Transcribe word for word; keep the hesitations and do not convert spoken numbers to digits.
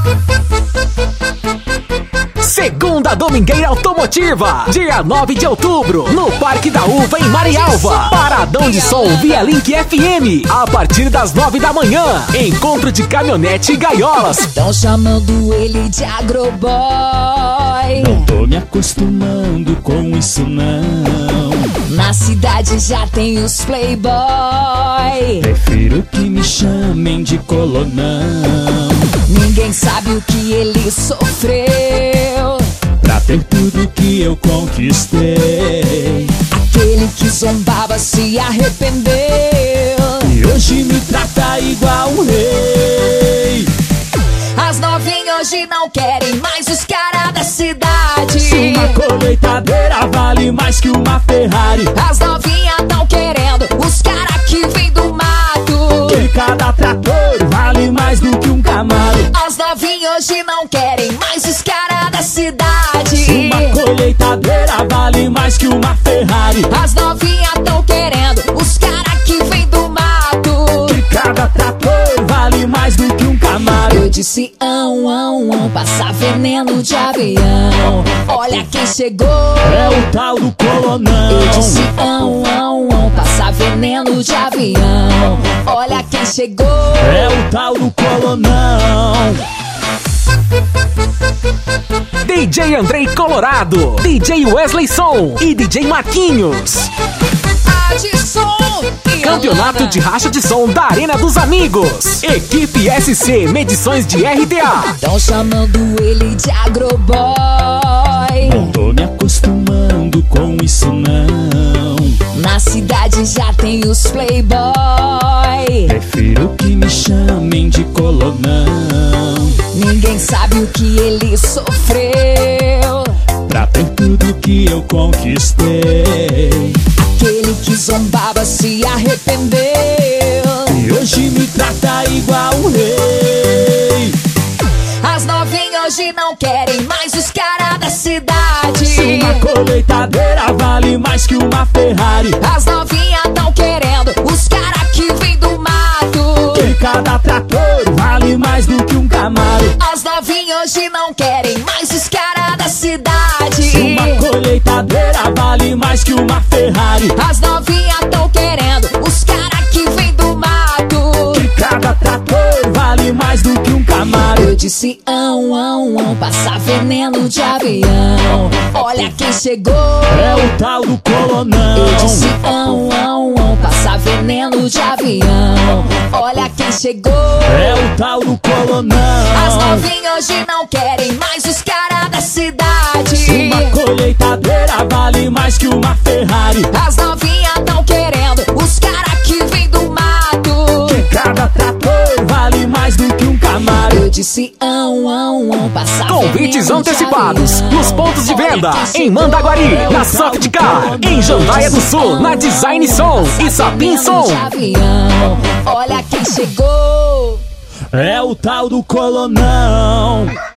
Segunda Domingueira Automotiva, dia nove de outubro, no Parque da Uva, em Marialva. Paradão de som via Link F M, a partir das nove da manhã. Encontro de caminhonete e gaiolas. Tão chamando ele de agroboy. Não tô me acostumando com isso não. Na cidade já tem os playboy. Prefiro que me chamem de colonão. Ninguém sabe o que ele sofreu pra ter tudo que eu conquistei. Aquele que zombava se arrependeu e hoje me trata igual um rei. As novinhas hoje não querem mais os caras da cidade. Se uma colheitadeira vale mais que uma Ferrari, as novinhas tão querendo os caras que vem do mato. Que cada trator vale mais do que um Camaro. As novinhas hoje não querem mais os caras da cidade. Se uma colheitadeira vale mais que uma Ferrari, as novinhas tão querendo os caras que vem do mato. Que cada trator vale mais do que um Camaro. Eu disse ão, ão, ão, passar veneno de avião. Olha quem chegou, é o tal do colonão. Eu disse ão, ão, ão, passar veneno de avião. Olha quem chegou, é o tal do colonão. D J Andrei Colorado, D J Wesley Som e D J Marquinhos. Adson e Campeonato Alana. de racha de som da Arena dos Amigos. Equipe S C, medições de R T A. Tão chamando ele de agroboy. Não tô me acostumando com isso não. Na cidade já tem os playboy. Prefiro que me chamem de colonão. Ninguém sabe o que ele sofreu pra ter tudo que eu conquistei. Aquele que zombava se arrependeu e hoje me trata igual um rei. As novinhas hoje não querem mais os caras da cidade. Se uma colheitadeira vale mais que uma Ferrari, as novinhas tão querendo os caras que vem do mato. Que cada trator vale mais do que um Camaro. As novinhas hoje não querem mais os caras da cidade. Se uma colheitadeira vale mais que uma Ferrari, as novinhas tão querendo os caras que vem do mato. Que cada trator vale mais do que um Camaro. Eu disse ão, ão, ão, passar veneno de avião. Olha quem chegou, é o tal do colonão. Eu disse ão, ão, ão, passar veneno de avião. Olha quem chegou, é o tal do colonão. As novinhas hoje não querem mais os caras da cidade. Se uma colheitadeira vale mais que uma Ferrari, as novinhas tão querendo os caras que vem do mato. Que cada trator vale mais do que um Camaro. Eu disse ão, ão, ão, passar Convites veneno de antecipados avião. nos pontos de venda: Olha quem em chegou, Mandaguari, é na o Soft tal Car, do em Jandaia do Sul, ão, na Design Som e Sapin Som. de avião. Olha quem chegou, é o tal do colonão.